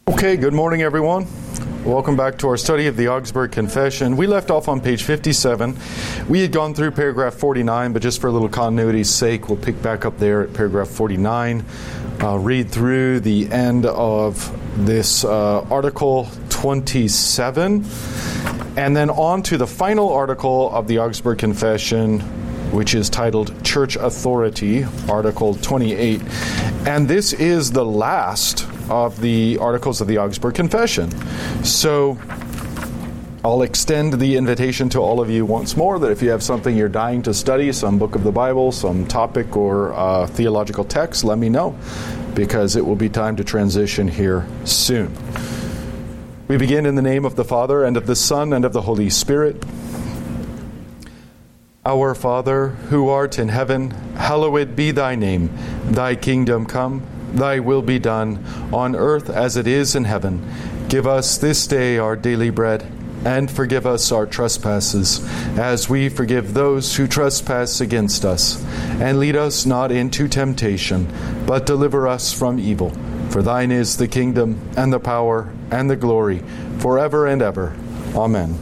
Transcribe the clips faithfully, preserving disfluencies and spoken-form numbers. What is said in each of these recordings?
Okay, good morning, everyone. Welcome back to our study of the Augsburg Confession. We left off on page fifty-seven. We had gone through paragraph forty-nine, but just for a little continuity's sake, we'll pick back up there at paragraph forty-nine. Uh, read through the end of this uh, article twenty-seven, and then on to the final article of the Augsburg Confession, which is titled Church Authority, Article twenty-eight. And this is the last of the articles of the Augsburg Confession. So I'll extend the invitation to all of you once more that if you have something you're dying to study, some book of the Bible, some topic or uh, theological text, let me know, because it will be time to transition here soon. We begin in the name of the Father, and of the Son, and of the Holy Spirit. Our Father, who art in heaven, hallowed be thy name. Thy kingdom come, thy will be done, on earth as it is in heaven. Give us this day our daily bread, and forgive us our trespasses, as we forgive those who trespass against us. And lead us not into temptation, but deliver us from evil. For thine is the kingdom, and the power, and the glory, forever and ever. Amen.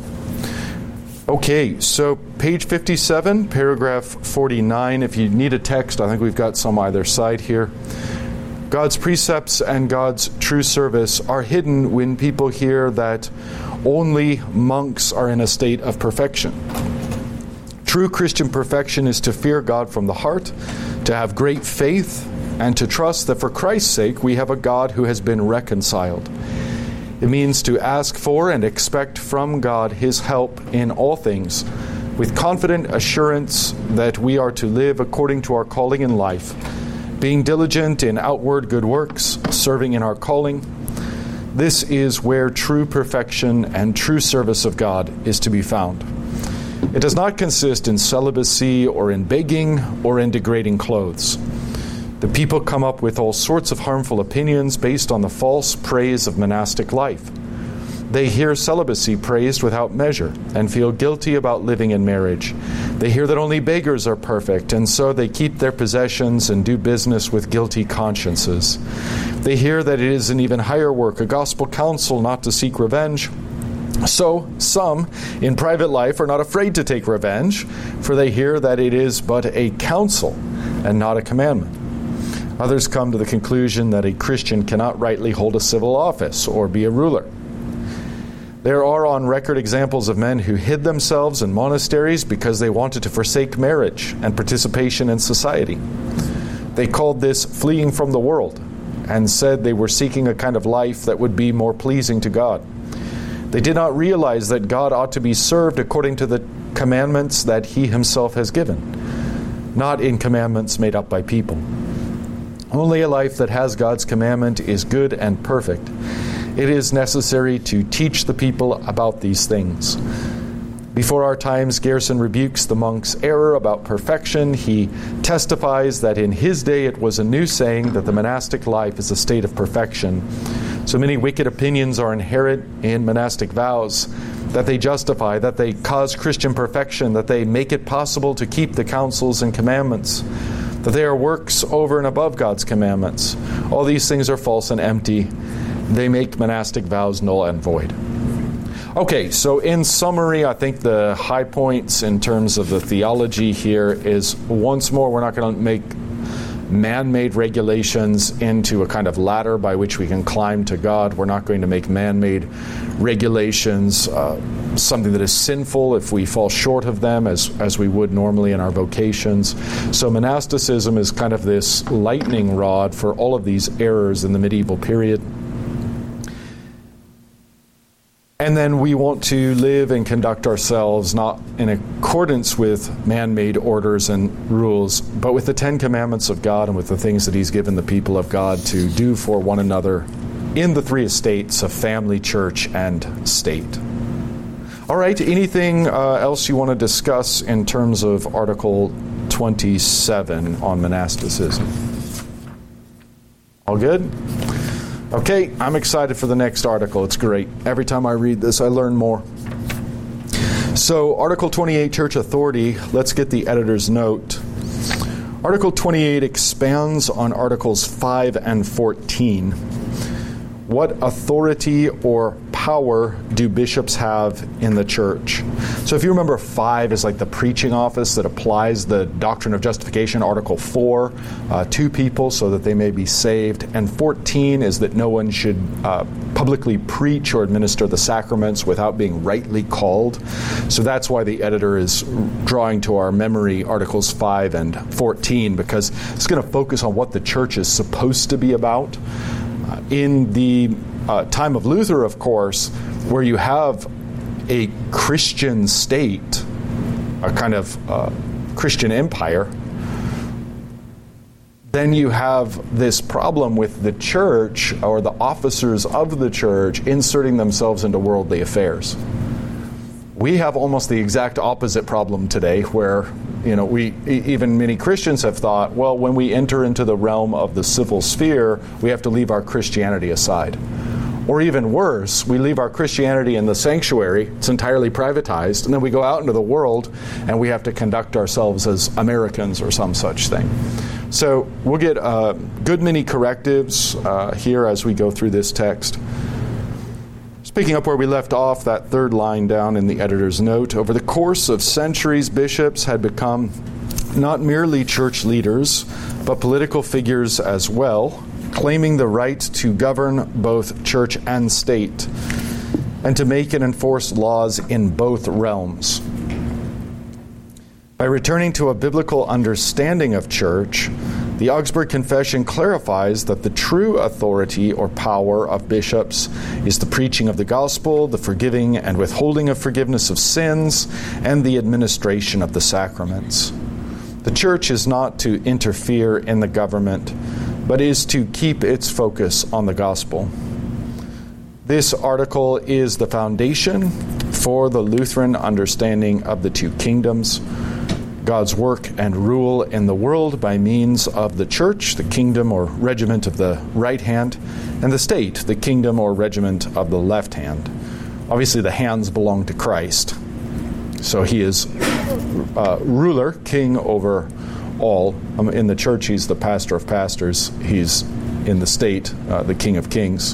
Okay, so page fifty-seven, paragraph forty-nine. If you need a text, I think we've got some either side here. God's precepts and God's true service are hidden when people hear that only monks are in a state of perfection. True Christian perfection is to fear God from the heart, to have great faith, and to trust that for Christ's sake we have a God who has been reconciled. It means to ask for and expect from God His help in all things, with confident assurance that we are to live according to our calling in life, being diligent in outward good works, serving in our calling. This is where true perfection and true service of God is to be found. It does not consist in celibacy or in begging or in degrading clothes. The people come up with all sorts of harmful opinions based on the false praise of monastic life. They hear celibacy praised without measure and feel guilty about living in marriage. They hear that only beggars are perfect, and so they keep their possessions and do business with guilty consciences. They hear that it is an even higher work, a gospel counsel, not to seek revenge. So some in private life are not afraid to take revenge, for they hear that it is but a counsel and not a commandment. Others come to the conclusion that a Christian cannot rightly hold a civil office or be a ruler. There are on record examples of men who hid themselves in monasteries because they wanted to forsake marriage and participation in society. They called this fleeing from the world and said they were seeking a kind of life that would be more pleasing to God. They did not realize that God ought to be served according to the commandments that He Himself has given, not in commandments made up by people. Only a life that has God's commandment is good and perfect. It is necessary to teach the people about these things. Before our times, Gerson rebukes the monk's error about perfection. He testifies that in his day it was a new saying that the monastic life is a state of perfection. So many wicked opinions are inherent in monastic vows, that they justify, that they cause Christian perfection, that they make it possible to keep the counsels and commandments, that they are works over and above God's commandments. All these things are false and empty. They make monastic vows null and void. Okay, so in summary, I think the high points in terms of the theology here is, once more, we're not going to make man-made regulations into a kind of ladder by which we can climb to God. We're not going to make man-made regulations uh, something that is sinful if we fall short of them, as, as we would normally in our vocations. So monasticism is kind of this lightning rod for all of these errors in the medieval period. And then we want to live and conduct ourselves not in accordance with man-made orders and rules, but with the Ten Commandments of God and with the things that He's given the people of God to do for one another in the three estates of family, church, and state. All right, anything uh, else you want to discuss in terms of Article twenty-seven on monasticism? All good? Okay, I'm excited for the next article. It's great. Every time I read this, I learn more. So, Article twenty-eight, Church Authority, let's get the editor's note. Article twenty-eight expands on Articles five and fourteen. What authority or power do bishops have in the church? So if you remember, five is like the preaching office that applies the doctrine of justification, Article four, uh, to people so that they may be saved. And fourteen is that no one should uh, publicly preach or administer the sacraments without being rightly called. So that's why the editor is drawing to our memory Articles five and fourteen, because it's going to focus on what the church is supposed to be about. Uh, in the uh, time of Luther, of course, where you have a Christian state, a kind of uh, Christian empire, then you have this problem with the church or the officers of the church inserting themselves into worldly affairs. We have almost the exact opposite problem today, where you know we even many Christians have thought, well, when we enter into the realm of the civil sphere, we have to leave our Christianity aside. Or even worse, we leave our Christianity in the sanctuary, it's entirely privatized, and then we go out into the world and we have to conduct ourselves as Americans or some such thing. So we'll get a good many correctives uh, here as we go through this text. Picking up where we left off, that third line down in the editor's note, over the course of centuries, bishops had become not merely church leaders, but political figures as well, claiming the right to govern both church and state, and to make and enforce laws in both realms. By returning to a biblical understanding of church, the Augsburg Confession clarifies that the true authority or power of bishops is the preaching of the gospel, the forgiving and withholding of forgiveness of sins, and the administration of the sacraments. The church is not to interfere in the government, but is to keep its focus on the gospel. This article is the foundation for the Lutheran understanding of the two kingdoms: God's work and rule in the world by means of the church, the kingdom or regiment of the right hand, and the state, the kingdom or regiment of the left hand. Obviously, the hands belong to Christ. So he is uh, ruler, king over all. Um, in the church, he's the pastor of pastors. He's in the state, uh, the king of kings.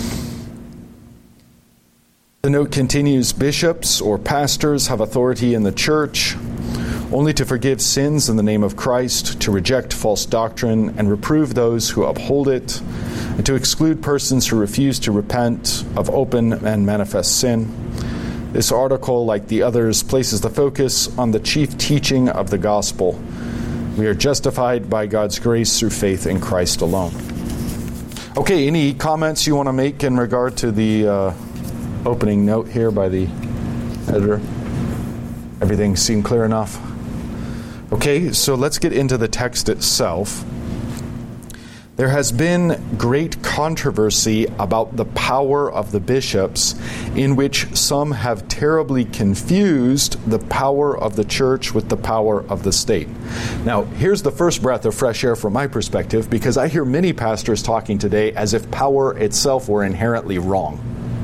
The note continues, bishops or pastors have authority in the church only to forgive sins in the name of Christ, to reject false doctrine and reprove those who uphold it, and to exclude persons who refuse to repent of open and manifest sin. This article, like the others, places the focus on the chief teaching of the gospel. We are justified by God's grace through faith in Christ alone. Okay, any comments you want to make in regard to the uh, opening note here by the editor? Everything seem clear enough? Okay, so let's get into the text itself. There has been great controversy about the power of the bishops, in which some have terribly confused the power of the church with the power of the state. Now, here's the first breath of fresh air from my perspective, because I hear many pastors talking today as if power itself were inherently wrong,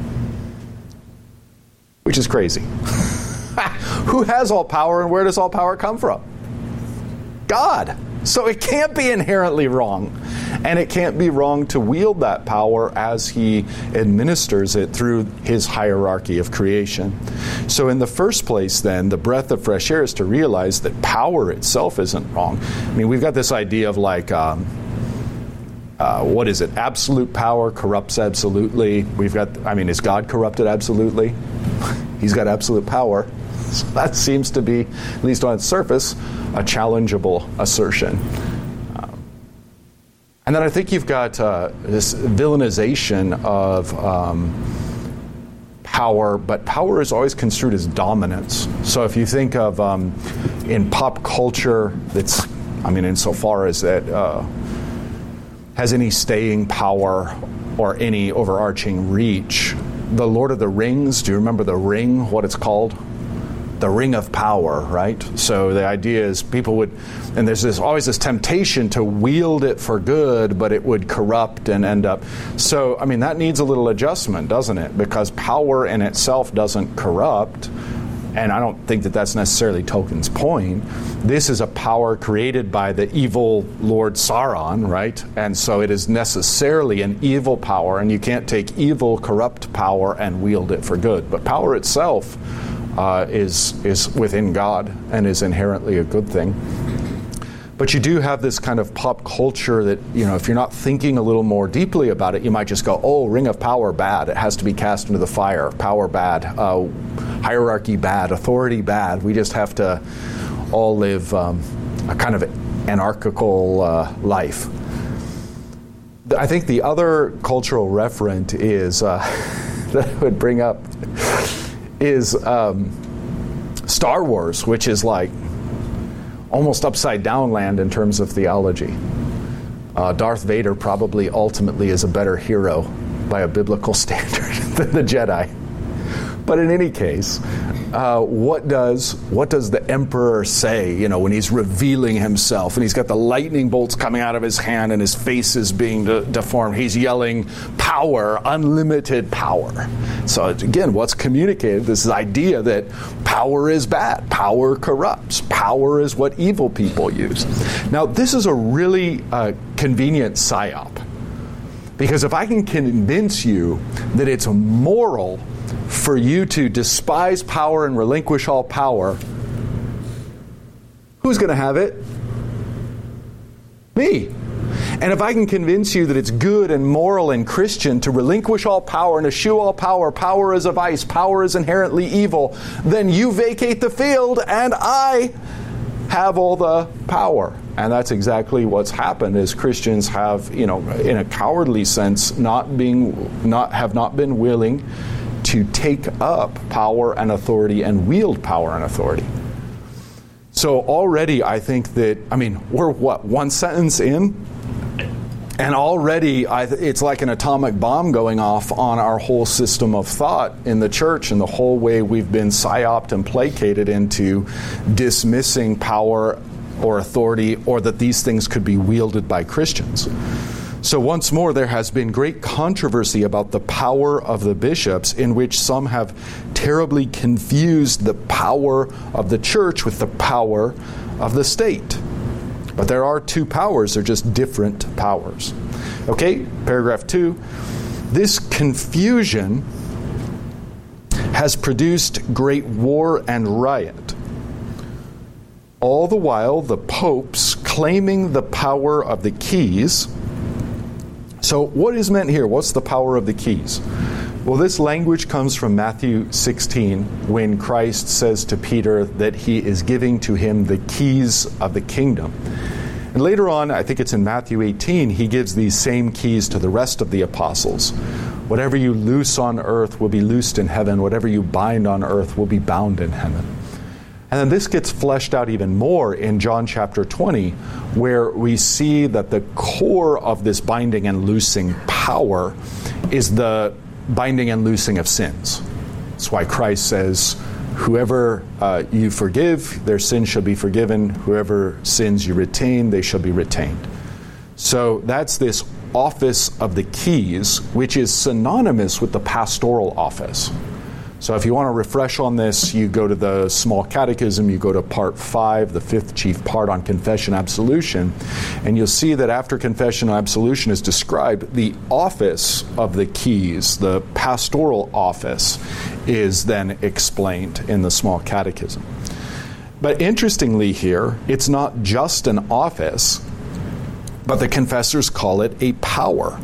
which is crazy. Who has all power and where does all power come from? God. So it can't be inherently wrong. And it can't be wrong to wield that power as he administers it through his hierarchy of creation. So in the first place, then, the breath of fresh air is to realize that power itself isn't wrong. I mean, we've got this idea of like, um, uh, what is it? Absolute power corrupts absolutely. We've got, I mean, is God corrupted absolutely? He's got absolute power. So that seems to be, at least on its surface, a challengeable assertion. Um, and then I think you've got uh, this villainization of um, power, but power is always construed as dominance. So if you think of um, in pop culture, that's, I mean, insofar as that uh, has any staying power or any overarching reach, the Lord of the Rings, do you remember the ring, what it's called? The ring of power, right? So the idea is people would, and there's this always this temptation to wield it for good, but it would corrupt and end up. So, I mean, that needs a little adjustment, doesn't it? Because power in itself doesn't corrupt. and I don't think that that's necessarily Tolkien's point. This is a power created by the evil Lord Sauron, right? And so it is necessarily an evil power, and you can't take evil, corrupt power and wield it for good. But power itself uh, is is within God and is inherently a good thing. But you do have this kind of pop culture that, you know, if you're not thinking a little more deeply about it, you might just go, oh, Ring of Power, bad. It has to be cast into the fire. Power, bad. Uh, hierarchy, bad. Authority, bad. We just have to all live um, a kind of anarchical uh, life. I think the other cultural referent is, uh, that I would bring up, is um, Star Wars, which is like, almost upside down land in terms of theology. Uh, Darth Vader probably ultimately is a better hero by a biblical standard than the Jedi. But in any case, uh, what does what does the Emperor say, you know, when he's revealing himself and he's got the lightning bolts coming out of his hand and his face is being de- deformed? He's yelling, power, unlimited power. So again, what's communicated, this idea that power is bad, power corrupts, power is what evil people use. Now, this is a really uh, convenient psyop, because if I can convince you that it's moral for you to despise power and relinquish all power, who's going to have it? Me. And if I can convince you that it's good and moral and Christian to relinquish all power and eschew all power, power is a vice, power is inherently evil, then you vacate the field and I have all the power. And that's exactly what's happened, is Christians have, you know, in a cowardly sense, not being, not have not been willing to take up power and authority and wield power and authority. So already I think that, I mean, we're what, one sentence in? And already I th- it's like an atomic bomb going off on our whole system of thought in the church and the whole way we've been psyoped and placated into dismissing power or authority, or that these things could be wielded by Christians. So once more, there has been great controversy about the power of the bishops, in which some have terribly confused the power of the church with the power of the state. But there are two powers, they're just different powers. Okay, paragraph two. This confusion has produced great war and riot. All the while, the popes claiming the power of the keys. So what is meant here? What's the power of the keys? Well, this language comes from Matthew sixteen, when Christ says to Peter that he is giving to him the keys of the kingdom. And later on, I think it's in Matthew eighteen, he gives these same keys to the rest of the apostles. Whatever you loose on earth will be loosed in heaven. Whatever you bind on earth will be bound in heaven. And then this gets fleshed out even more in John chapter twenty, where we see that the core of this binding and loosing power is the binding and loosing of sins. That's why Christ says, whoever uh, you forgive, their sins shall be forgiven. Whoever sins you retain, they shall be retained. So that's this office of the keys, which is synonymous with the pastoral office. So if you want to refresh on this, you go to the Small Catechism, you go to part five, the fifth chief part on confession absolution, and you'll see that after confession and absolution is described, the office of the keys, the pastoral office, is then explained in the Small Catechism. But interestingly here, it's not just an office, but the confessors call it a power.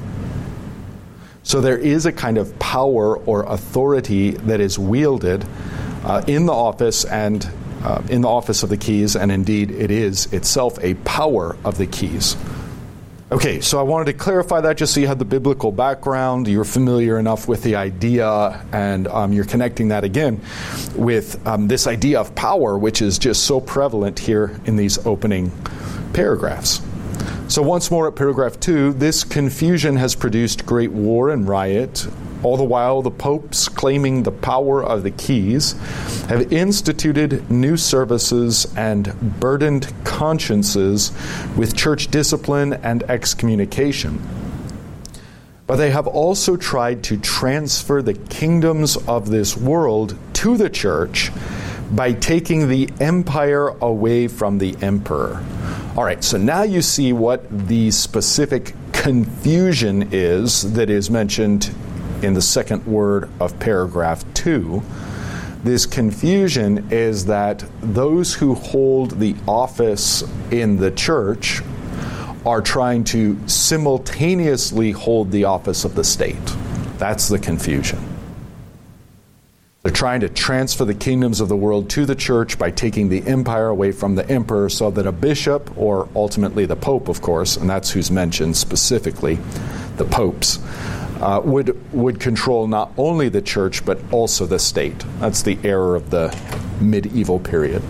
So there is a kind of power or authority that is wielded uh, in the office and uh, in the office of the keys, and indeed it is itself a power of the keys. Okay, so I wanted to clarify that just so you had the biblical background, you're familiar enough with the idea, and um, you're connecting that again with um, this idea of power, which is just so prevalent here in these opening paragraphs. So once more at paragraph two, this confusion has produced great war and riot. All the while, the popes, claiming the power of the keys, have instituted new services and burdened consciences with church discipline and excommunication. But they have also tried to transfer the kingdoms of this world to the church by taking the empire away from the emperor. All right, so now you see what the specific confusion is that is mentioned in the second word of paragraph two. This confusion is that those who hold the office in the church are trying to simultaneously hold the office of the state. That's the confusion. They're trying to transfer the kingdoms of the world to the church by taking the empire away from the emperor so that a bishop, or ultimately the pope, of course, and that's who's mentioned specifically, the popes, uh, would, would control not only the church but also the state. That's the error of the medieval period.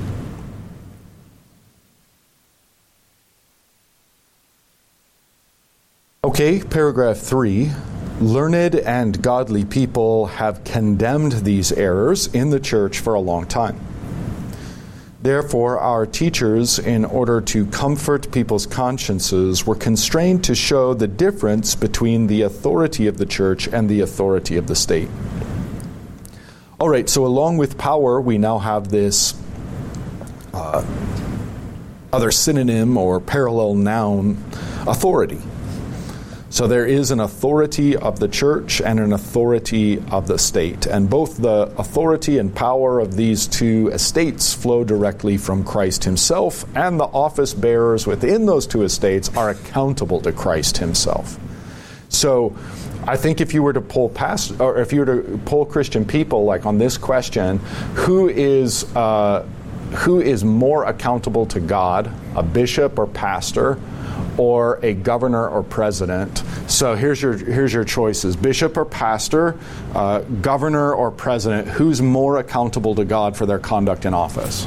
Okay, paragraph three. Learned and godly people have condemned these errors in the church for a long time. Therefore, our teachers, in order to comfort people's consciences, were constrained to show the difference between the authority of the church and the authority of the state. All right, so along with power, we now have this uh, other synonym or parallel noun, authority. So there is an authority of the church and an authority of the state. And both the authority and power of these two estates flow directly from Christ himself, and the office bearers within those two estates are accountable to Christ himself. So I think if you were to poll past, or if you were to poll Christian people, like on this question, who is uh, who is more accountable to God, a bishop or pastor, or a governor or president? So here's your here's your choices: bishop or pastor, uh, governor or president. Who's more accountable to God for their conduct in office?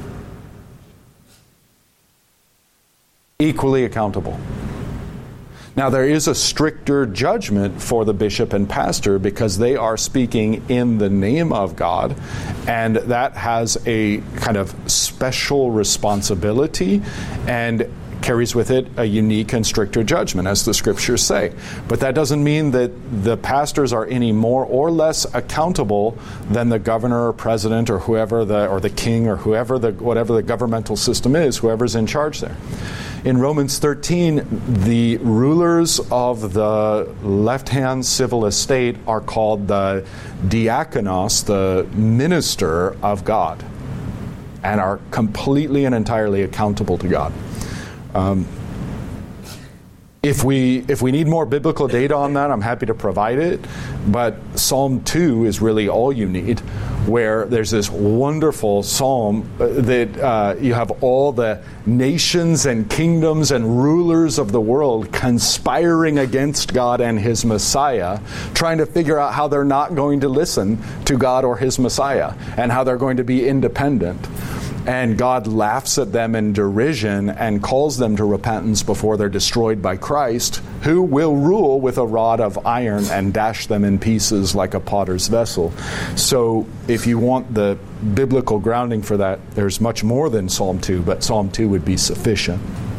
Equally accountable. Now, there is a stricter judgment for the bishop and pastor because they are speaking in the name of God, and that has a kind of special responsibility and carries with it a unique and stricter judgment, as the scriptures say. But that doesn't mean that the pastors are any more or less accountable than the governor or president or whoever the or the king or whoever the whatever the governmental system is, whoever's in charge there. In Romans thirteen, the rulers of the left-hand civil estate are called the diakonos, the minister of God, and are completely and entirely accountable to God. Um, if we if we need more biblical data on that, I'm happy to provide it. But Psalm two is really all you need, where there's this wonderful psalm that uh, you have all the nations and kingdoms and rulers of the world conspiring against God and his Messiah, trying to figure out how they're not going to listen to God or his Messiah, and how they're going to be independent. And God laughs at them in derision and calls them to repentance before they're destroyed by Christ, who will rule with a rod of iron and dash them in pieces like a potter's vessel. So if you want the biblical grounding for that, there's much more than Psalm two, but Psalm two would be sufficient.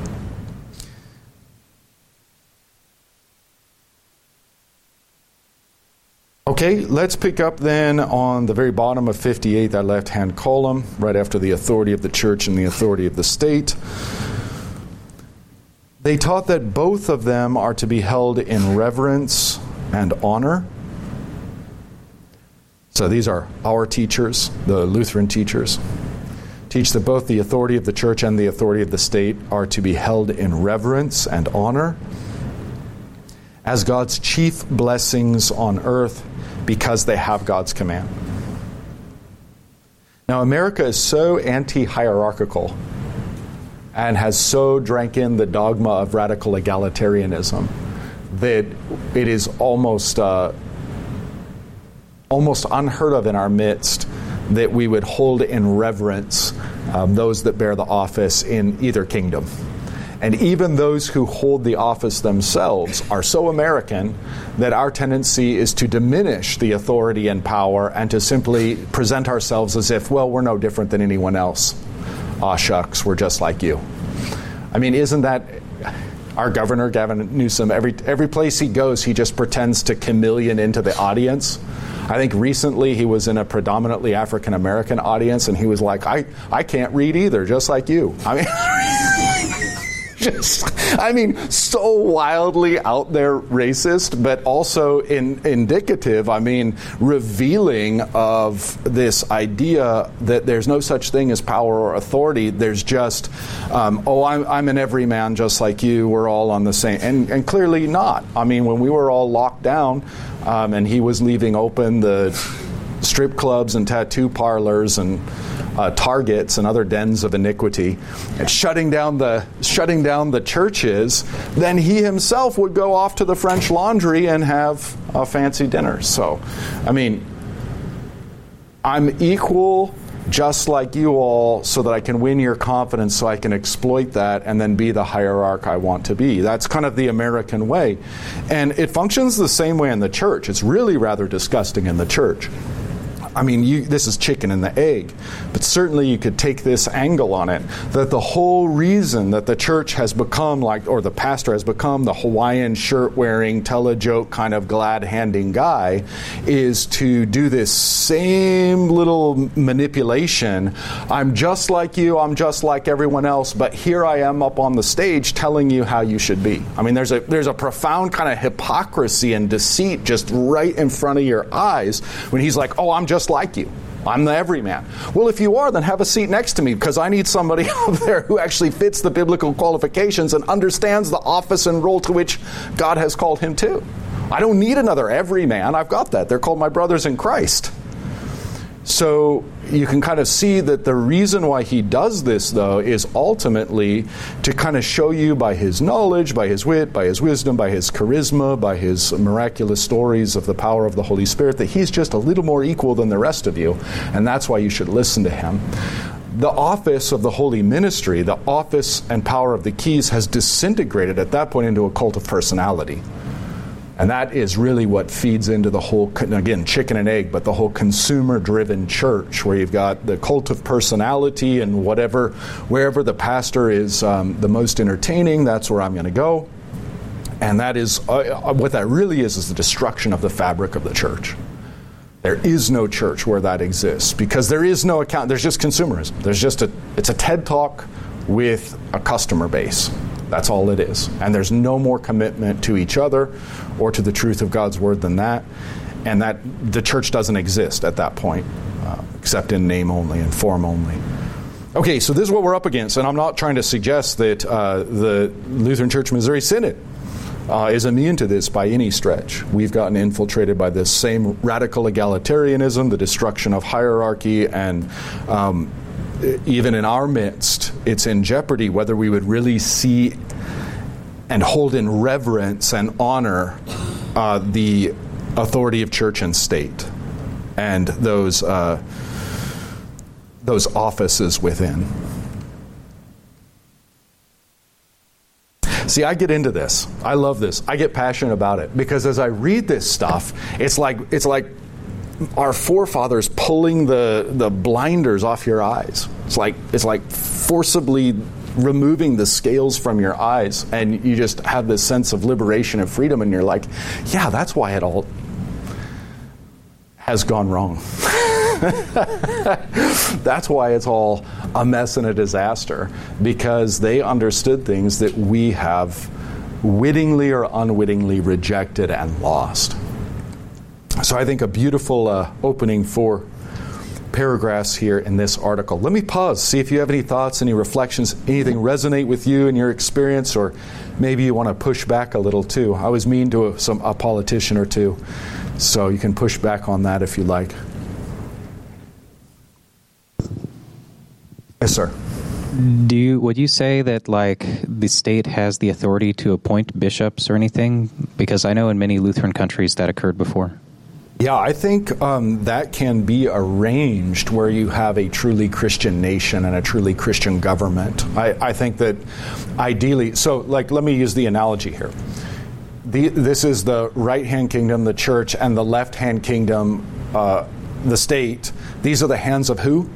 Okay, let's pick up then on the very bottom of fifty-eight, that left-hand column, right after the authority of the church and the authority of the state. They taught that both of them are to be held in reverence and honor. So these are our teachers, the Lutheran teachers. Teach that both the authority of the church and the authority of the state are to be held in reverence and honor as God's chief blessings on earth, because they have God's command. Now, America is so anti-hierarchical and has so drank in the dogma of radical egalitarianism that it is almost uh, almost unheard of in our midst that we would hold in reverence um, those that bear the office in either kingdom. And even those who hold the office themselves are so American that our tendency is to diminish the authority and power and to simply present ourselves as if, well, we're no different than anyone else. Aw, shucks, we're just like you. I mean, isn't that our governor, Gavin Newsom? Every every place he goes, he just pretends to chameleon into the audience. I think recently he was in a predominantly African American audience, and he was like, I, I can't read either, just like you. I mean, just, I mean, so wildly out there racist, but also in, indicative, I mean, revealing of this idea that there's no such thing as power or authority. There's just, um, oh, I'm, I'm an everyman just like you. We're all on the same, and, and clearly not. I mean, when we were all locked down, um, and he was leaving open the strip clubs and tattoo parlors and Uh, targets and other dens of iniquity, and shutting down the shutting down the churches, then he himself would go off to the French Laundry and have a fancy dinner. So, I mean, I'm equal just like you all so that I can win your confidence, so I can exploit that and then be the hierarch I want to be. That's kind of the American way. And it functions the same way in the church. It's really rather disgusting in the church. I mean, you, this is chicken and the egg, but certainly you could take this angle on it, that the whole reason that the church has become like, or the pastor has become the Hawaiian shirt-wearing, tell-a-joke kind of glad-handing guy, is to do this same little manipulation. I'm just like you, I'm just like everyone else, but here I am up on the stage telling you how you should be. I mean, there's a there's a profound kind of hypocrisy and deceit just right in front of your eyes when he's like, oh, I'm just like you. I'm the everyman. Well, if you are, then have a seat next to me, because I need somebody out there who actually fits the biblical qualifications and understands the office and role to which God has called him to. I don't need another everyman. I've got that. They're called my brothers in Christ. So you can kind of see that the reason why he does this, though, is ultimately to kind of show you by his knowledge, by his wit, by his wisdom, by his charisma, by his miraculous stories of the power of the Holy Spirit, that he's just a little more equal than the rest of you, and that's why you should listen to him. The office of the holy ministry, the office and power of the keys, has disintegrated at that point into a cult of personality. And that is really what feeds into the whole, again, chicken and egg, but the whole consumer-driven church, where you've got the cult of personality, and whatever, wherever the pastor is um, the most entertaining, that's where I'm going to go. And that is, uh, what that really is, is the destruction of the fabric of the church. There is no church where that exists, because there is no account. There's just consumerism. There's just a, it's a TED Talk with a customer base. That's all it is. And there's no more commitment to each other or to the truth of God's word than that. And that the church doesn't exist at that point, uh, except in name only and form only. Okay, so this is what we're up against. And I'm not trying to suggest that uh, the Lutheran Church Missouri Synod uh, is immune to this by any stretch. We've gotten infiltrated by this same radical egalitarianism, the destruction of hierarchy, and um, even in our midst, it's in jeopardy whether we would really see and hold in reverence and honor uh, the authority of church and state and those uh, those offices within. See, I get into this. I love this. I get passionate about it, because as I read this stuff, it's like it's like our forefathers pulling the, the blinders off your eyes. It's like it's like forcibly removing the scales from your eyes, and you just have this sense of liberation and freedom, and you're like, yeah, that's why it all has gone wrong. That's why it's all a mess and a disaster, because they understood things that we have wittingly or unwittingly rejected and lost. So I think a beautiful uh, opening for paragraphs here in this article. Let me pause, see if you have any thoughts, any reflections, anything resonate with you in your experience, or maybe you want to push back a little too. I was mean to a, some, a politician or two, so you can push back on that if you like. Yes, sir. Do you would you say that like the state has the authority to appoint bishops or anything? Because I know in many Lutheran countries that occurred before. Yeah, I think um, that can be arranged where you have a truly Christian nation and a truly Christian government. I, I think that ideally, so like let me use the analogy here. The, this is the right-hand kingdom, the church, and the left-hand kingdom, uh, the state. These are the hands of who?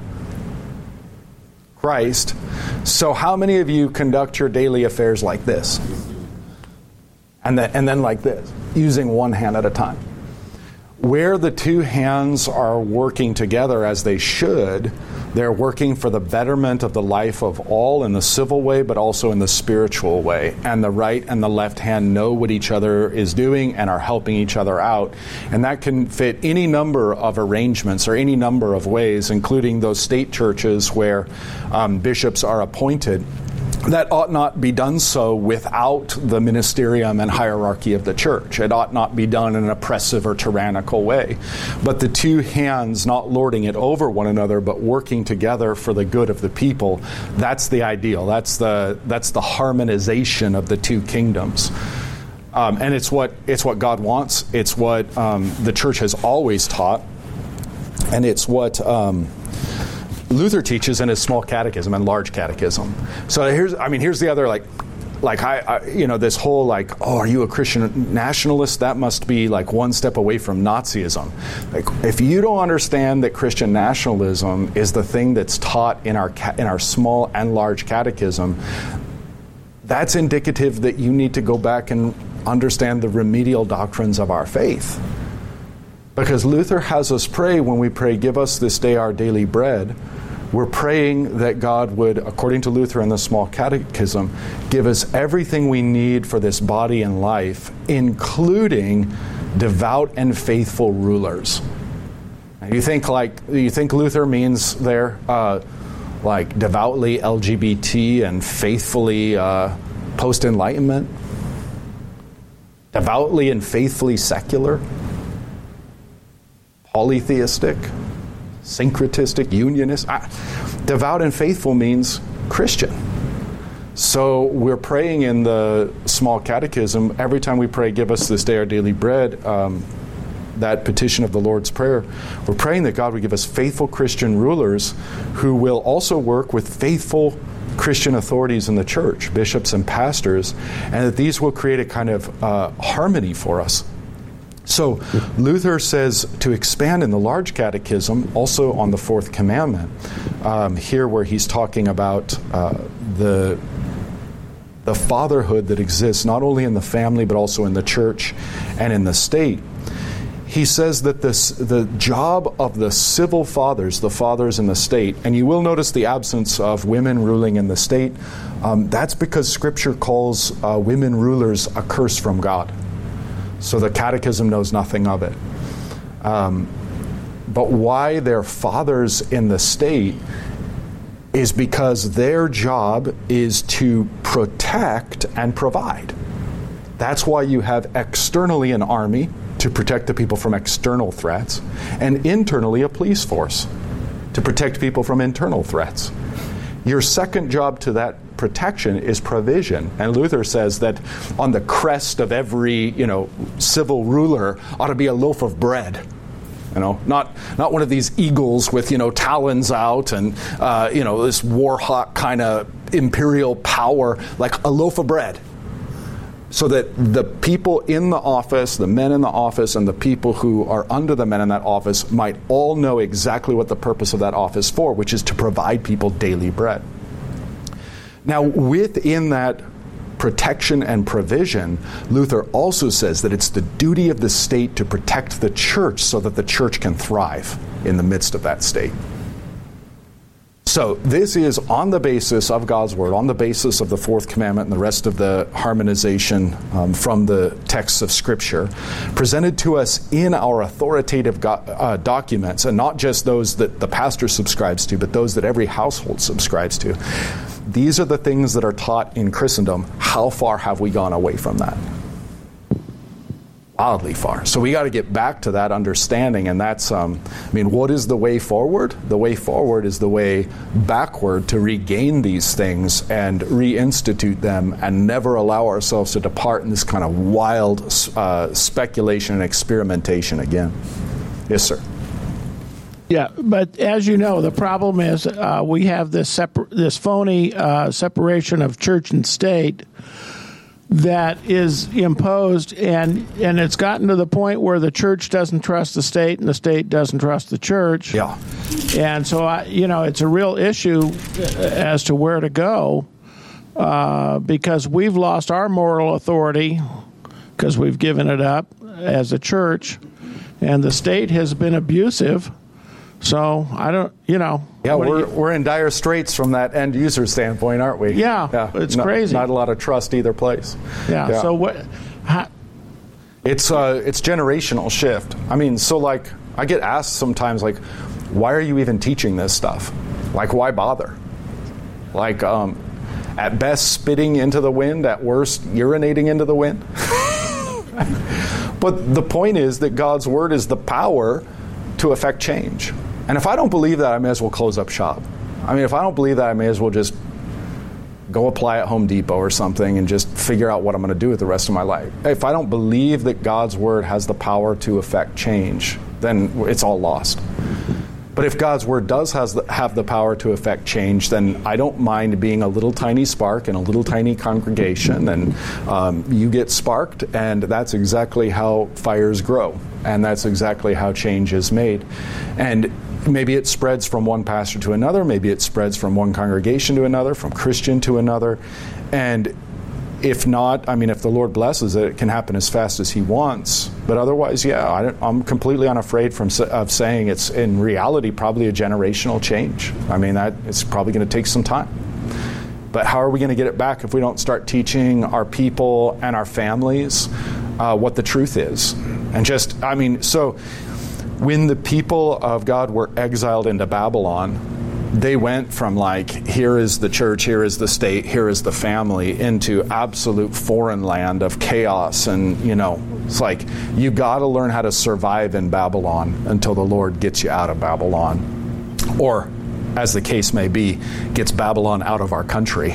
Christ. So how many of you conduct your daily affairs like this? And then, and then like this, using one hand at a time? where the two hands are working together as they should, they're working for the betterment of the life of all in the civil way, but also in the spiritual way. And the right and the left hand know what each other is doing and are helping each other out. And that can fit any number of arrangements or any number of ways, including those state churches where um, bishops are appointed. That ought not be done so without the ministerium and hierarchy of the church. It ought not be done in an oppressive or tyrannical way. But the two hands not lording it over one another, but working together for the good of the people, that's the ideal. That's the that's the harmonization of the two kingdoms. Um, and it's what it's what God wants. It's what um, the church has always taught. And it's what Um, Luther teaches in his small catechism and large catechism. So here's, I mean, here's the other, like, like I, I, you know, this whole, like, oh, are you a Christian nationalist? That must be, like, one step away from Nazism. Like, if you don't understand that Christian nationalism is the thing that's taught in our ca- in our small and large catechism, that's indicative that you need to go back and understand the remedial doctrines of our faith. Because Luther has us pray when we pray, give us this day our daily bread. We're praying that God would, according to Luther in the Small Catechism, give us everything we need for this body and life, including devout and faithful rulers. And you think like you think Luther means there, uh, like devoutly L G B T and faithfully uh, post-Enlightenment, devoutly and faithfully secular, polytheistic, syncretistic, unionist. Ah, devout and faithful means Christian. So we're praying in the Small Catechism, every time we pray, give us this day our daily bread, um, that petition of the Lord's Prayer, we're praying that God would give us faithful Christian rulers who will also work with faithful Christian authorities in the church, bishops and pastors, and that these will create a kind of uh, harmony for us. So Luther says to expand in the large catechism, also on the fourth commandment, um, here where he's talking about uh, the the fatherhood that exists not only in the family but also in the church and in the state. He says that this, the job of the civil fathers, the fathers in the state, and you will notice the absence of women ruling in the state, um, that's because Scripture calls uh, women rulers a curse from God. So the Catechism knows nothing of it. Um, but why they're fathers in the state is because their job is to protect and provide. That's why you have externally an army to protect the people from external threats, and internally a police force to protect people from internal threats. Your second job to that protection is provision. And Luther says that on the crest of every, you know, civil ruler ought to be a loaf of bread. You know, not not one of these eagles with, you know, talons out and, uh, you know, this war hawk kind of imperial power, like a loaf of bread. So that the people in the office, the men in the office, and the people who are under the men in that office might all know exactly what the purpose of that office is for, which is to provide people daily bread. Now, within that protection and provision, Luther also says that it's the duty of the state to protect the church so that the church can thrive in the midst of that state. So this is on the basis of God's Word, on the basis of the Fourth Commandment and the rest of the harmonization um, from the texts of Scripture, presented to us in our authoritative go- uh, documents, and not just those that the pastor subscribes to, but those that every household subscribes to. These are the things that are taught in Christendom. How far have we gone away from that? Wildly far. So we got to get back to that understanding, and that's, um, I mean, what is the way forward? The way forward is the way backward to regain these things and reinstitute them and never allow ourselves to depart in this kind of wild uh, speculation and experimentation again. Yes, sir. Yeah, but as you know, the problem is uh, we have this separ- this phony uh, separation of church and state that is imposed, and and it's gotten to the point where the church doesn't trust the state and the state doesn't trust the church. Yeah. And so, I, you know, it's a real issue as to where to go uh, because we've lost our moral authority because we've given it up as a church. and the state has been abusive. So I don't, you know. Yeah, we're you, we're in dire straits from that end user standpoint, aren't we? Yeah, yeah. It's not, crazy. Not a lot of trust either place. Yeah. yeah. So what? How, it's uh, it's generational shift. I mean, so like I get asked sometimes, like, why are you even teaching this stuff? Like, why bother? Like, um, at best, spitting into the wind. At worst, urinating into the wind. But the point is that God's word is the power to affect change. And if I don't believe that, I may as well close up shop. I mean, if I don't believe that, I may as well just go apply at Home Depot or something and just figure out what I'm going to do with the rest of my life. If I don't believe that God's word has the power to affect change, then it's all lost. But if God's word does has the, have the power to affect change, then I don't mind being a little tiny spark in a little tiny congregation, and um, you get sparked, and that's exactly how fires grow, and that's exactly how change is made. And maybe it spreads from one pastor to another, maybe it spreads from one congregation to another, from Christian to another, and if not, I mean, if the Lord blesses it, it can happen as fast as He wants. But otherwise, yeah, I don't, I'm completely unafraid from of saying it's in reality probably a generational change. I mean, that it's probably going to take some time. But how are we going to get it back if we don't start teaching our people and our families uh, what the truth is? And just, I mean, so when the people of God were exiled into Babylon, they went from like, here is the church, here is the state, here is the family, into absolute foreign land of chaos. And, you know, it's like, you got to learn how to survive in Babylon until the Lord gets you out of Babylon. Or, as the case may be, gets Babylon out of our country.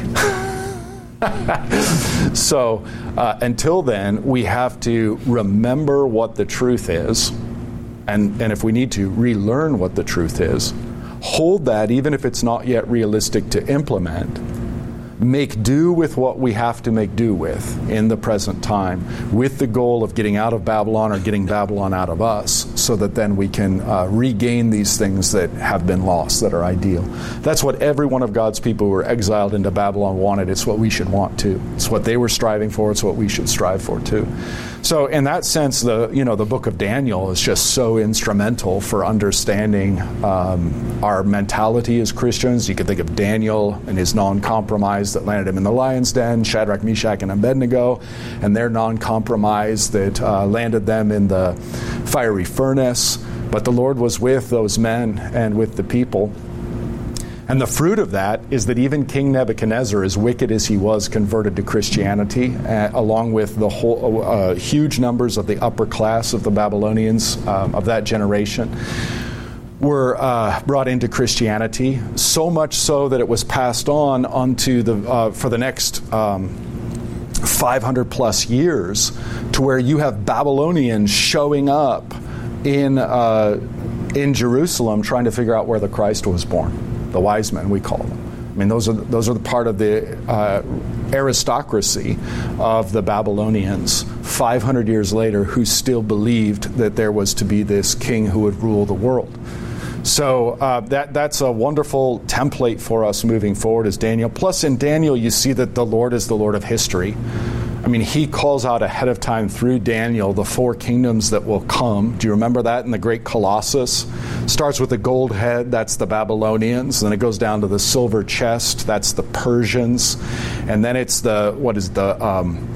So, uh, until then, we have to remember what the truth is. And, and if we need to, relearn what the truth is. Hold that even if it's not yet realistic to implement. Make do with what we have to make do with in the present time, with the goal of getting out of Babylon or getting Babylon out of us, so that then we can uh, regain these things that have been lost, that are ideal. That's what every one of God's people who were exiled into Babylon wanted. It's what we should want too. It's what they were striving for. It's what we should strive for too. So in that sense, the you know the book of Daniel is just so instrumental for understanding um, our mentality as Christians. You could think of Daniel and his non-compromise that landed him in the lion's den, Shadrach, Meshach, and Abednego, and their non-compromise that uh, landed them in the fiery furnace. But the Lord was with those men and with the people. And the fruit of that is that even King Nebuchadnezzar, as wicked as he was, converted to Christianity, uh, along with the whole uh, huge numbers of the upper class of the Babylonians um, of that generation were uh, brought into Christianity. So much so that it was passed on onto the uh, for the next um, five hundred plus years, to where you have Babylonians showing up in uh, in Jerusalem trying to figure out where the Christ was born. The wise men, we call them. I mean, those are those are the part of the uh, aristocracy of the Babylonians five hundred years later, who still believed that there was to be this king who would rule the world. So uh, that that's a wonderful template for us moving forward as Daniel. Plus, in Daniel, you see that the Lord is the Lord of history. I mean, He calls out ahead of time through Daniel the four kingdoms that will come. Do you remember that in the great Colossus? Starts with the gold head, that's the Babylonians. Then it goes down to the silver chest, that's the Persians. And then it's the, what is the um,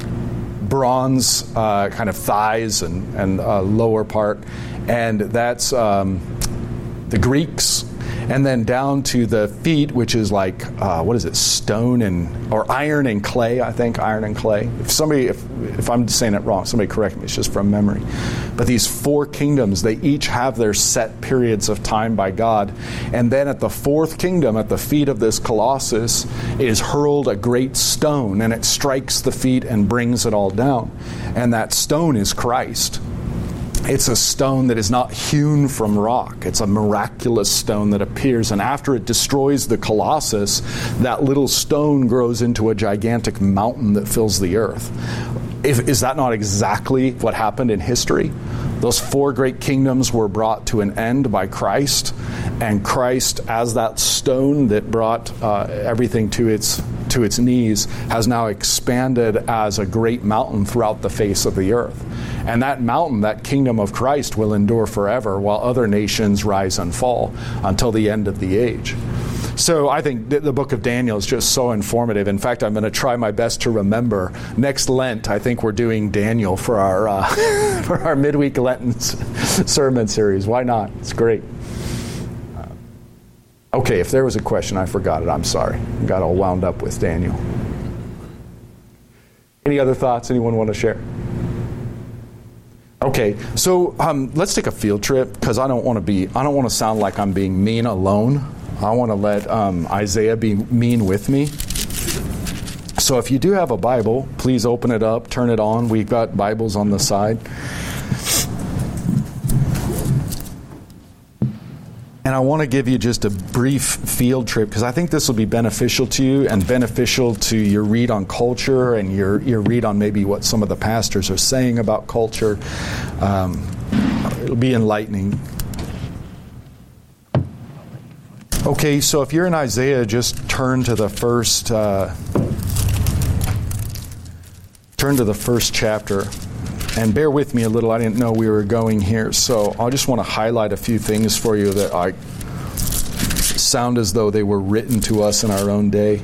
bronze uh, kind of thighs and, and uh, lower part. And that's um, the Greeks. And then down to the feet, which is like, uh, what is it, stone and, or iron and clay, I think, iron and clay. If somebody, if, if I'm saying it wrong, somebody correct me, it's just from memory. But these four kingdoms, they each have their set periods of time by God. And then at the fourth kingdom, at the feet of this Colossus, is hurled a great stone, and it strikes the feet and brings it all down. And that stone is Christ. It's a stone that is not hewn from rock. It's a miraculous stone that appears. And after it destroys the Colossus, that little stone grows into a gigantic mountain that fills the earth. If, is that not exactly what happened in history? Those four great kingdoms were brought to an end by Christ. And Christ, as that stone that brought uh, everything to its to its knees has now expanded as a great mountain throughout the face of the earth. And that mountain, that kingdom of Christ, will endure forever while other nations rise and fall until the end of the age. So I think the book of Daniel is just so informative. In fact, I'm going to try my best to remember. Next Lent, I think we're doing Daniel for our uh, for our midweek Lenten sermon series. Why not? It's great. Okay, if there was a question, I forgot it. I'm sorry. Got all wound up with Daniel. Any other thoughts anyone want to share? Okay, so um, let's take a field trip, because I don't want to be. I don't want to sound like I'm being mean alone. I want to let um, Isaiah be mean with me. So if you do have a Bible, please open it up, turn it on. We've got Bibles on the side. And I want to give you just a brief field trip, because I think this will be beneficial to you and beneficial to your read on culture and your, your read on maybe what some of the pastors are saying about culture. Um, it'll be enlightening. Okay, so if you're in Isaiah, just turn to the first uh, turn to the first chapter. And bear with me a little. I didn't know we were going here. So I just want to highlight a few things for you that I sound as though they were written to us in our own day.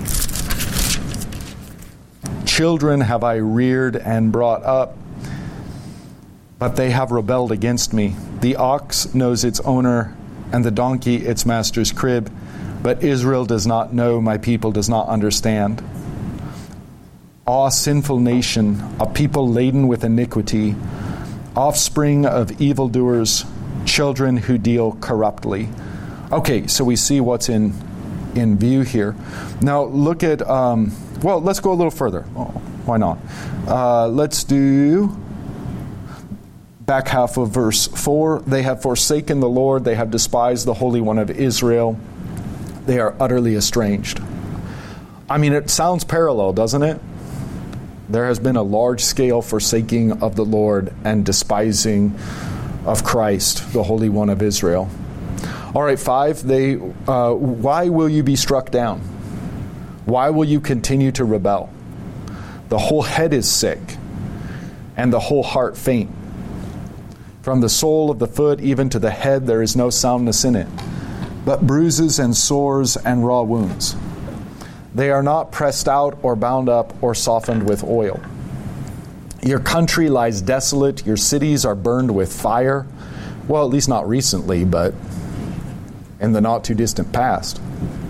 Children have I reared and brought up, but they have rebelled against me. The ox knows its owner, and the donkey its master's crib. But Israel does not know, my people does not understand. Ah, sinful nation, a people laden with iniquity, offspring of evildoers, children who deal corruptly. Okay, so we see what's in in view here. Now look at, um, well, let's go a little further. Oh, why not? Uh, let's do back half of verse four. They have forsaken the Lord, they have despised the Holy One of Israel. They are utterly estranged. I mean, it sounds parallel, doesn't it? There has been a large-scale forsaking of the Lord and despising of Christ, the Holy One of Israel. All right, five, they, uh, why will you be struck down? Why will you continue to rebel? The whole head is sick, and the whole heart faint. From the sole of the foot even to the head there is no soundness in it, but bruises and sores and raw wounds. They are not pressed out or bound up or softened with oil. Your country lies desolate. Your cities are burned with fire. Well, at least not recently, but in the not too distant past.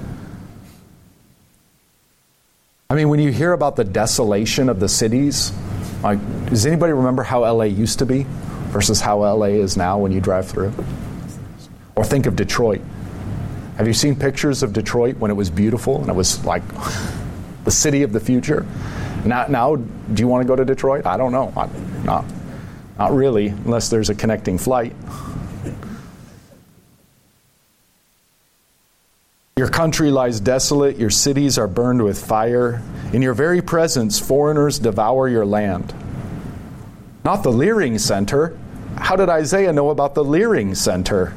I mean, when you hear about the desolation of the cities, like, does anybody remember how L A used to be versus how L A is now when you drive through? Or think of Detroit. Have you seen pictures of Detroit when it was beautiful and it was like the city of the future? Now, now do you want to go to Detroit? I don't know. I, not, not really, unless there's a connecting flight. Your country lies desolate. Your cities are burned with fire. In your very presence, foreigners devour your land. Not the Leering Center. How did Isaiah know about the Leering Center?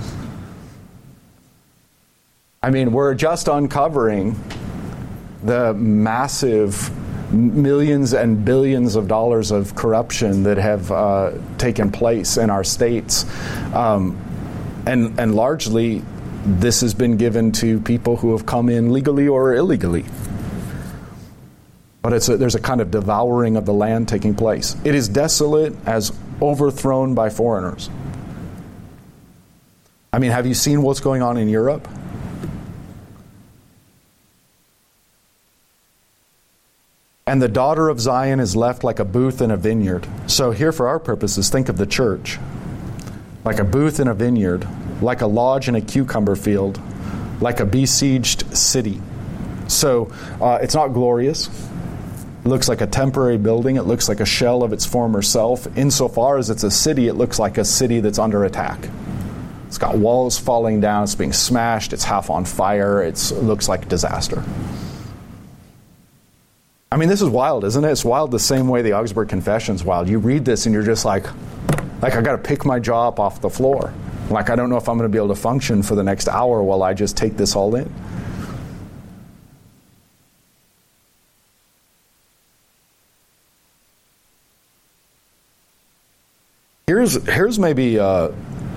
I mean, we're just uncovering the massive millions and billions of dollars of corruption that have uh, taken place in our states. Um, and, and largely, this has been given to people who have come in legally or illegally. But it's a, there's a kind of devouring of the land taking place. It is desolate as overthrown by foreigners. I mean, have you seen what's going on in Europe? And the daughter of Zion is left like a booth in a vineyard. So here for our purposes, think of the church. Like a booth in a vineyard, like a lodge in a cucumber field, like a besieged city. So uh, it's not glorious. It looks like a temporary building. It looks like a shell of its former self. Insofar as it's a city, it looks like a city that's under attack. It's got walls falling down. It's being smashed. It's half on fire. It's, it looks like disaster. I mean, this is wild, isn't it? It's wild the same way the Augsburg Confession's wild. You read this and you're just like, like I got to pick my jaw up off the floor. Like, I don't know if I'm going to be able to function for the next hour while I just take this all in. Here's here's maybe. Uh,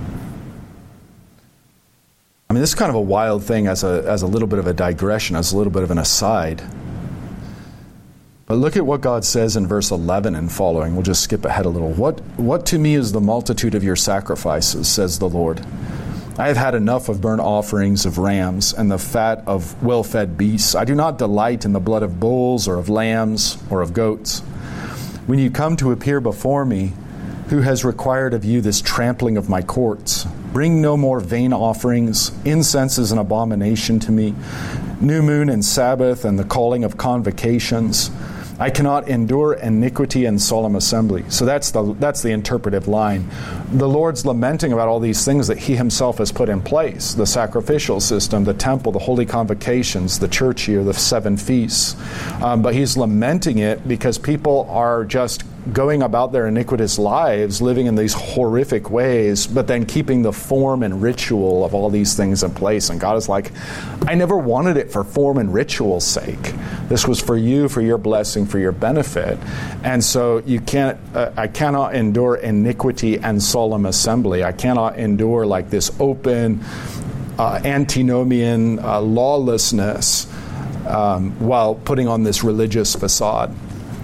I mean, this is kind of a wild thing as a as a little bit of a digression, as a little bit of an aside. But look at what God says in verse eleven and following. We'll just skip ahead a little. What what to me is the multitude of your sacrifices, says the Lord. I have had enough of burnt offerings of rams and the fat of well-fed beasts. I do not delight in the blood of bulls or of lambs or of goats. When you come to appear before me, who has required of you this trampling of my courts? Bring no more vain offerings. Incense is an abomination to me. New moon and Sabbath and the calling of convocations. I cannot endure iniquity and solemn assembly. So that's the that's the interpretive line. The Lord's lamenting about all these things that He Himself has put in place. The sacrificial system, the temple, the holy convocations, the church year, the seven feasts. Um, but He's lamenting it because people are just going about their iniquitous lives, living in these horrific ways, but then keeping the form and ritual of all these things in place. And God is like, I never wanted it for form and ritual's sake. This was for you, for your blessing, for your benefit. And so you can't, uh, I cannot endure iniquity and solemn assembly. I cannot endure like this open, uh, antinomian uh, lawlessness um, while putting on this religious facade.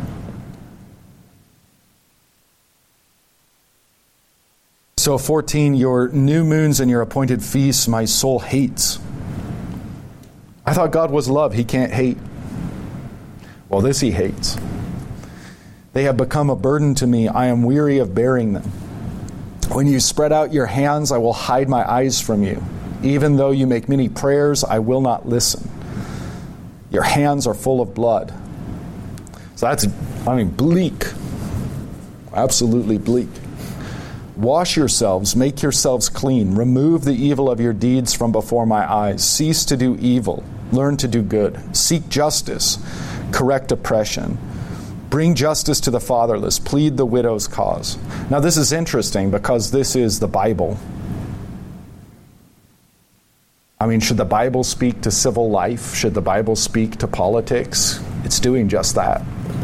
So fourteen, your new moons and your appointed feasts my soul hates. I thought God was love. He can't hate. Well, this He hates. They have become a burden to me. I am weary of bearing them. When you spread out your hands, I will hide my eyes from you. Even though you make many prayers, I will not listen. Your hands are full of blood. So that's, I mean, bleak. Absolutely bleak. Wash yourselves, make yourselves clean. Remove the evil of your deeds from before my eyes. Cease to do evil. Learn to do good. Seek justice. Correct oppression. Bring justice to the fatherless. Plead the widow's cause. Now this is interesting because this is the Bible. I mean, should the Bible speak to civil life? Should the Bible speak to politics? It's doing just that.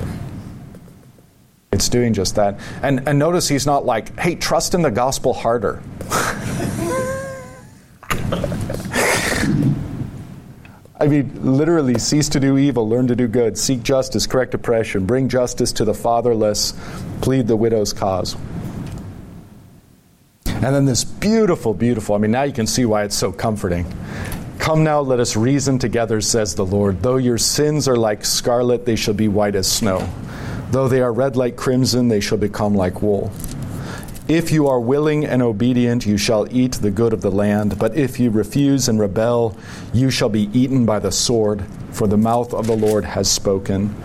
It's doing just that. And, and notice He's not like, hey, trust in the gospel harder. I mean, literally, cease to do evil, learn to do good, seek justice, correct oppression, bring justice to the fatherless, plead the widow's cause. And then this beautiful, beautiful, I mean, now you can see why it's so comforting. Come now, let us reason together, says the Lord. Though your sins are like scarlet, they shall be white as snow. Though they are red like crimson, they shall become like wool. If you are willing and obedient, you shall eat the good of the land. But if you refuse and rebel, you shall be eaten by the sword, for the mouth of the Lord has spoken.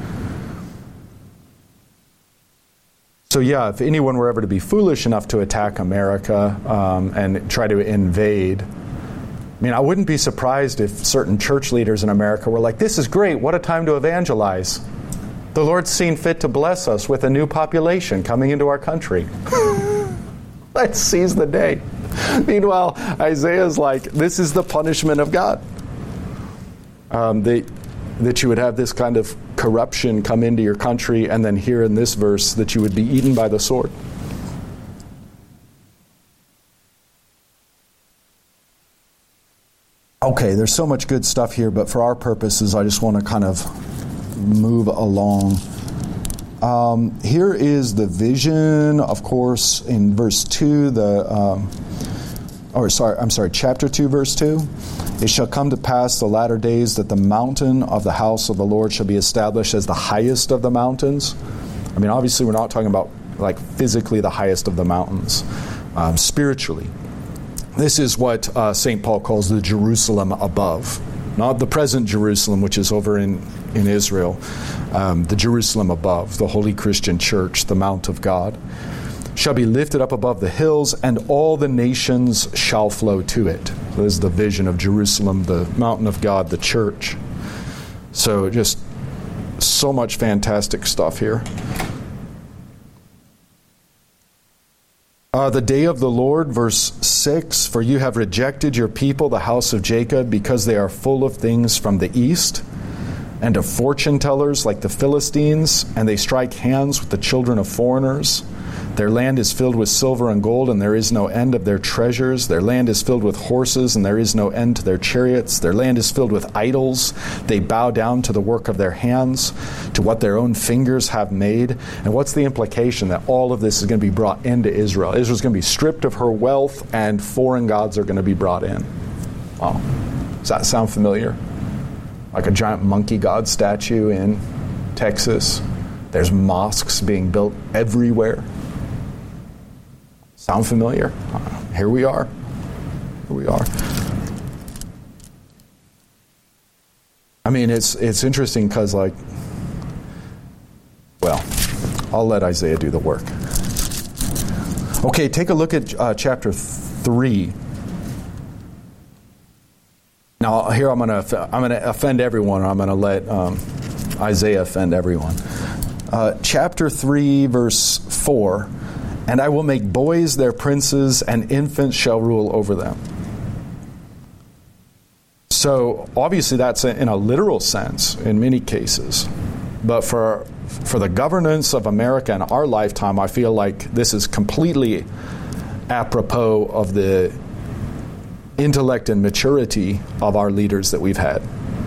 So yeah, if anyone were ever to be foolish enough to attack America um, and try to invade, I mean, I wouldn't be surprised if certain church leaders in America were like, this is great, what a time to evangelize. The Lord's seen fit to bless us with a new population coming into our country. Let's seize the day. Meanwhile, Isaiah's like, this is the punishment of God. Um, they, that you would have this kind of corruption come into your country, and then here in this verse, that you would be eaten by the sword. Okay, there's so much good stuff here, but for our purposes, I just want to kind of move along. Um, here is the vision, of course, in verse two, the, um, or sorry, I'm sorry, chapter two, verse two. It shall come to pass the latter days that the mountain of the house of the Lord shall be established as the highest of the mountains. I mean, obviously, we're not talking about like physically the highest of the mountains, um, spiritually. This is what uh, Saint Paul calls the Jerusalem above. Not the present Jerusalem, which is over in, in Israel. Um, the Jerusalem above, the holy Christian church, the Mount of God, shall be lifted up above the hills, and all the nations shall flow to it. So this is the vision of Jerusalem, the mountain of God, the church. So just so much fantastic stuff here. Uh, the day of the Lord, verse six, for you have rejected your people, the house of Jacob, because they are full of things from the east, and of fortune tellers like the Philistines, and they strike hands with the children of foreigners. Their land is filled with silver and gold, and there is no end of their treasures. Their land is filled with horses, and there is no end to their chariots. Their land is filled with idols. They bow down to the work of their hands, to what their own fingers have made. And what's the implication? That all of this is going to be brought into Israel. Israel's going to be stripped of her wealth, and foreign gods are going to be brought in. Wow. Does that sound familiar? Like a giant monkey god statue in Texas. There's mosques being built everywhere. Sound familiar? Here we are. Here we are. I mean, it's it's interesting because, like, well, I'll let Isaiah do the work. Okay, take a look at uh, chapter three. Now, here I'm going to I'm going to offend everyone. Or I'm going to let um, Isaiah offend everyone. Uh, chapter three, verse four. And I will make boys their princes, and infants shall rule over them. So, obviously that's in a literal sense in many cases. But for for the governance of America in our lifetime, I feel like this is completely apropos of the intellect and maturity of our leaders that we've had.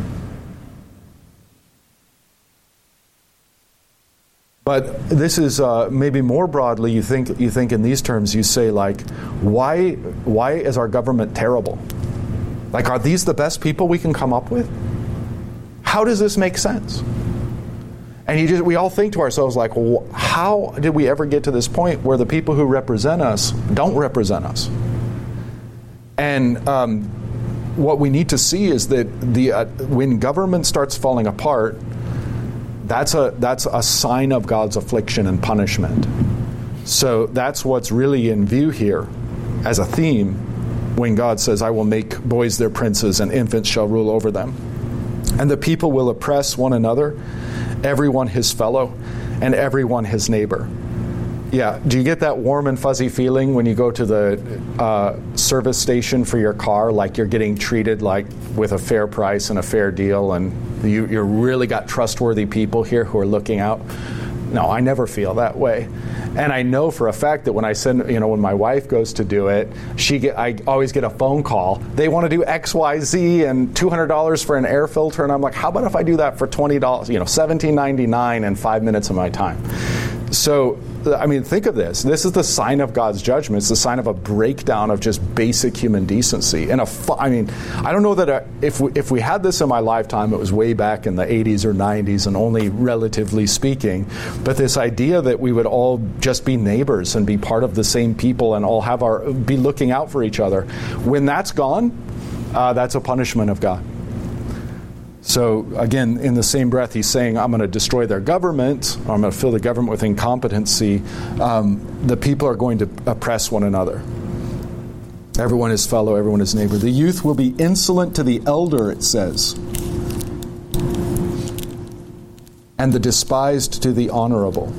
But this is uh, maybe more broadly. You think you think in these terms. You say, like, why why is our government terrible? Like, are these the best people we can come up with? How does this make sense? And you just we all think to ourselves, like, well, how did we ever get to this point where the people who represent us don't represent us? And um, what we need to see is that the uh, when government starts falling apart, That's a that's a sign of God's affliction and punishment. So that's what's really in view here as a theme when God says, I will make boys their princes and infants shall rule over them. And the people will oppress one another, everyone his fellow, and everyone his neighbor. Yeah, do you get that warm and fuzzy feeling when you go to the uh, service station for your car, like you're getting treated like with a fair price and a fair deal, and you you really got trustworthy people here who are looking out? No, I never feel that way. And I know for a fact that when I send, you know, when my wife goes to do it, she get, I always get a phone call. They want to do X, Y, Z and two hundred dollars for an air filter. And I'm like, how about if I do that for twenty dollars, you know, seventeen ninety-nine and five minutes of my time? So, I mean, think of this. This is the sign of God's judgment. It's the sign of a breakdown of just basic human decency. And a, fu- I mean, I don't know that a, if we, if we had this in my lifetime, it was way back in the eighties or nineties, and only relatively speaking. But this idea that we would all just be neighbors and be part of the same people and all have our be looking out for each other, when that's gone, uh, that's a punishment of God. So, again, in the same breath, he's saying, I'm going to destroy their government, or I'm going to fill the government with incompetency. Um, the people are going to oppress one another. Everyone is fellow, everyone is neighbor. The youth will be insolent to the elder, it says, and the despised to the honorable.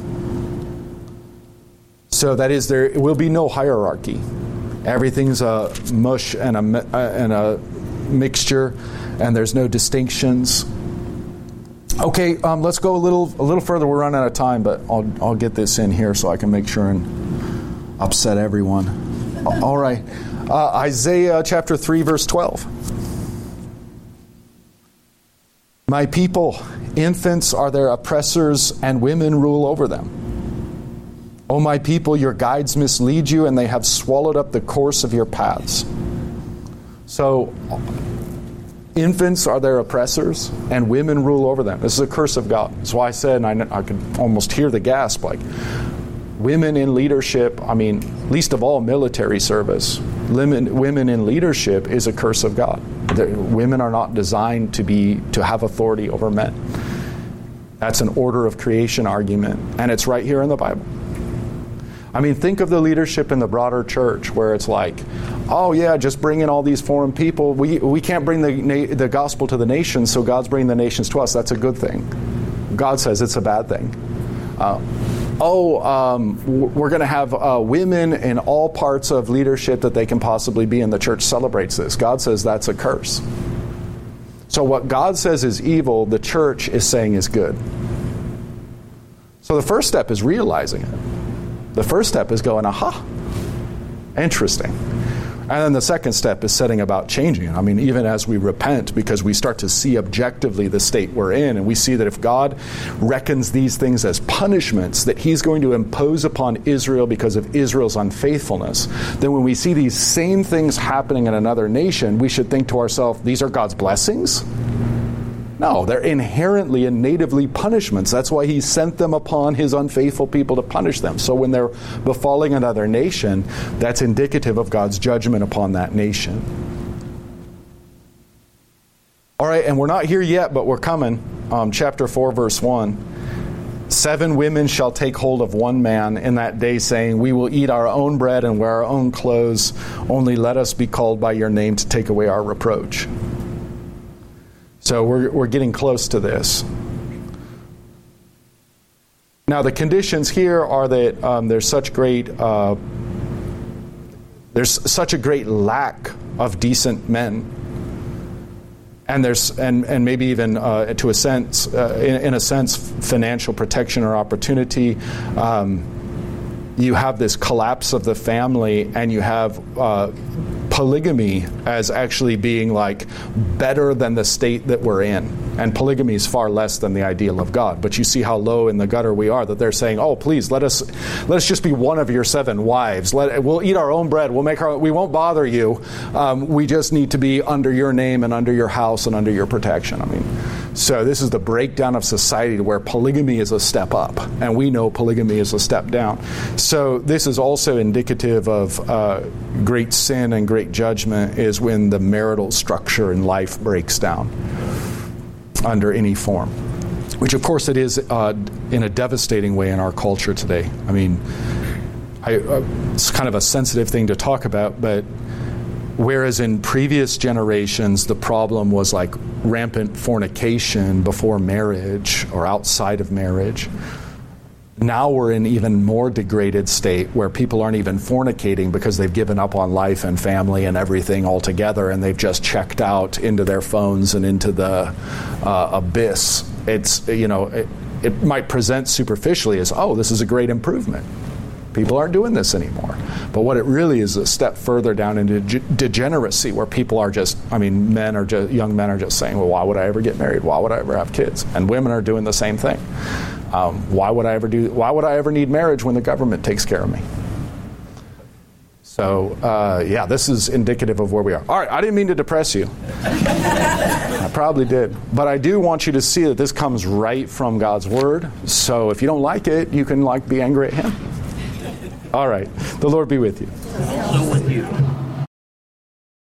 So that is, there will be no hierarchy. Everything's a mush and a, and a mixture, and there's no distinctions. Okay, um, let's go a little a little further. We're running out of time, but I'll I'll get this in here so I can make sure and upset everyone. All right, uh, Isaiah chapter three, verse twelve. My people, infants are their oppressors, and women rule over them. O my people, your guides mislead you, and they have swallowed up the course of your paths. So, infants are their oppressors, and women rule over them. This is a curse of God. That's why I said, and I, I could almost hear the gasp, like, women in leadership, I mean, least of all military service, women, women in leadership is a curse of God. The, women are not designed to be to have authority over men. That's an order of creation argument, and it's right here in the Bible. I mean, think of the leadership in the broader church where it's like, oh yeah, just bring in all these foreign people. We we can't bring the the gospel to the nations, so God's bringing the nations to us. That's a good thing. God says it's a bad thing. Uh, oh, um, we're going to have uh, women in all parts of leadership that they can possibly be, and the church celebrates this. God says that's a curse. So what God says is evil, the church is saying is good. So the first step is realizing it. The first step is going, aha, interesting. And then the second step is setting about changing it. I mean, even as we repent, because we start to see objectively the state we're in, and we see that if God reckons these things as punishments that he's going to impose upon Israel because of Israel's unfaithfulness, then when we see these same things happening in another nation, we should think to ourselves, these are God's blessings? No, they're inherently and natively punishments. That's why he sent them upon his unfaithful people to punish them. So when they're befalling another nation, that's indicative of God's judgment upon that nation. All right, and we're not here yet, but we're coming. Um, chapter four, verse one. Seven women shall take hold of one man in that day, saying, we will eat our own bread and wear our own clothes. Only let us be called by your name to take away our reproach. So we're we're getting close to this. Now the conditions here are that um, there's such great uh, there's such a great lack of decent men, and there's and and maybe even uh, to a sense uh, in, in a sense financial protection or opportunity. Um, you have this collapse of the family, and you have Uh, polygamy as actually being like better than the state that we're in. And polygamy is far less than the ideal of God. But you see how low in the gutter we are, that they're saying, oh, please, let us let us just be one of your seven wives. Let, we'll eat our own bread. We'll make our, we won't bother you. Um, we just need to be under your name and under your house and under your protection. I mean, so this is the breakdown of society where polygamy is a step up. And we know polygamy is a step down. So this is also indicative of uh, great sin and great judgment is when the marital structure in life breaks down under any form, which of course it is uh, in a devastating way in our culture today. I mean, I, uh, it's kind of a sensitive thing to talk about, but whereas in previous generations the problem was like rampant fornication before marriage or outside of marriage, now we're in even more degraded state where people aren't even fornicating because they've given up on life and family and everything altogether, and they've just checked out into their phones and into the uh, abyss. It's, you know, it, it might present superficially as, oh, this is a great improvement. People aren't doing this anymore. But what it really is a step further down into de- degeneracy where people are just, I mean, men are just, young men are just saying, well, why would I ever get married? Why would I ever have kids? And women are doing the same thing. Um, why would I ever do? Why would I ever need marriage when the government takes care of me? So, uh, yeah, this is indicative of where we are. All right, I didn't mean to depress you. I probably did. But I do want you to see that this comes right from God's Word. So if you don't like it, you can like be angry at Him. All right. The Lord be with you. Also with you.